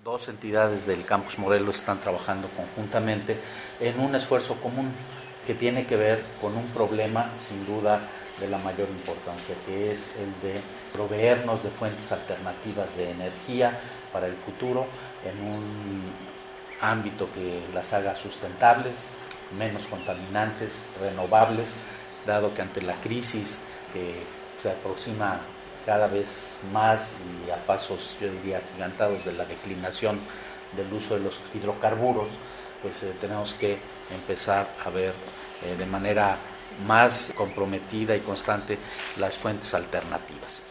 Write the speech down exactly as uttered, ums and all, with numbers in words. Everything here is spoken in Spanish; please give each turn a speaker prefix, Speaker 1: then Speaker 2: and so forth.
Speaker 1: Dos entidades del Campus Morelos están trabajando conjuntamente en un esfuerzo común que tiene que ver con un problema, sin duda, de la mayor importancia, que es el de proveernos de fuentes alternativas de energía para el futuro en un ámbito que las haga sustentables, menos contaminantes, renovables, dado que ante la crisis que se aproxima cada vez más y a pasos, yo diría, agigantados de la declinación del uso de los hidrocarburos, pues eh, tenemos que empezar a ver eh, de manera más comprometida y constante las fuentes alternativas.